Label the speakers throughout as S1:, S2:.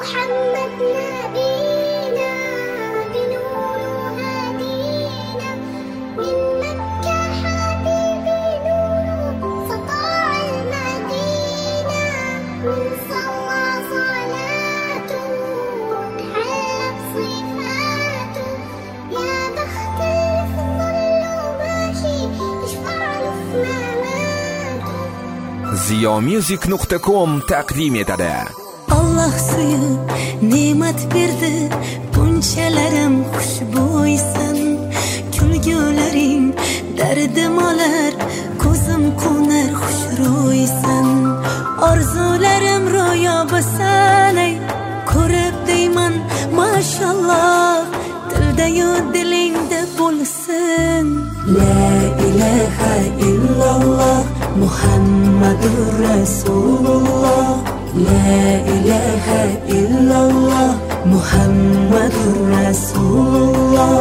S1: ziyomusic.com taqdim etadi.
S2: Alloh suyib ne'mat berdi, bunchalarim xushbo'ysan. Kulgularing dardim olar, ko'zim qo'nar xushro'ysan. Orzularim ro'yo bo'lsan, ey ko'rib deyman mashalloh, dilda-yu dilingda bo'lsin. La ilaha illalloh Muhammadur Rasulullah. La ilaha illalloh Muhammadur Rasulullah.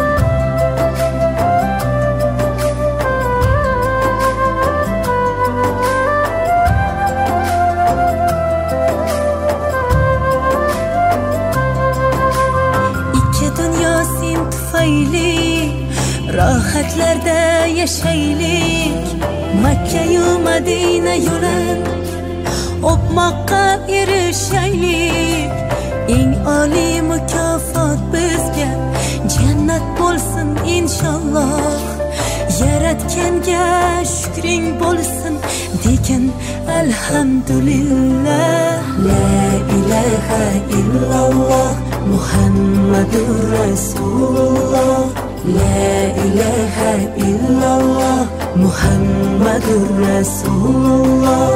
S2: İki dünya sen tufayli rohatlarda yashaylik. Makka-yu Madina yo'lin o'pmoqqa erishaylik. Eng oliy mukofot bizga jannat bo'lsin inshaalloh. Yaratganga shukring bo'lsin degan alhamdulillah. La ilaha illalloh Muhammadur Rasulullah. La ilaha illalloh Muhammadur Rasulullah.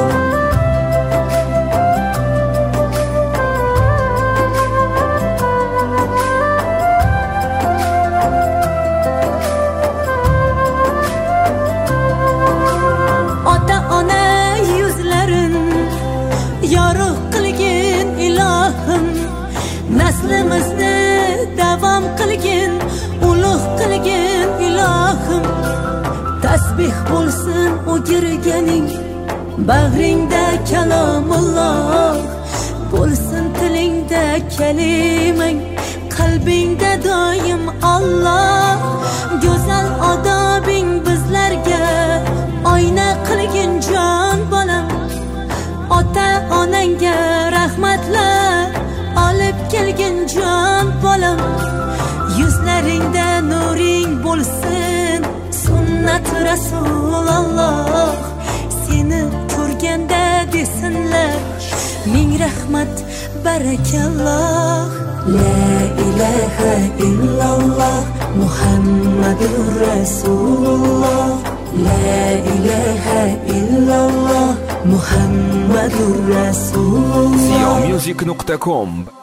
S2: Ota-ona yuzlarin yorug' qilgin ilohim. Naslimizni davom qilgin, ulug' qilgin ilohim. Tasbih bo'lsin o'girganing, bag'ringda kalomulloh. Bo'lsin tilingda kalimang, qalbingda doim Alloh. Go'zal odobing bizlarga oyna qilgin jon bolam. Ota-onangga rahmatlar olib kelgin jon bolam. Yuzlaringda nuring bo'lsin, sunnat Rasululloh. Seni ko'rganda desinlar ming rahmat barakalloh. La ilaha illalloh Muhammadur Rasulullah. La ilaha illalloh Muhammadur Rasulullah.
S1: ziyomusic.com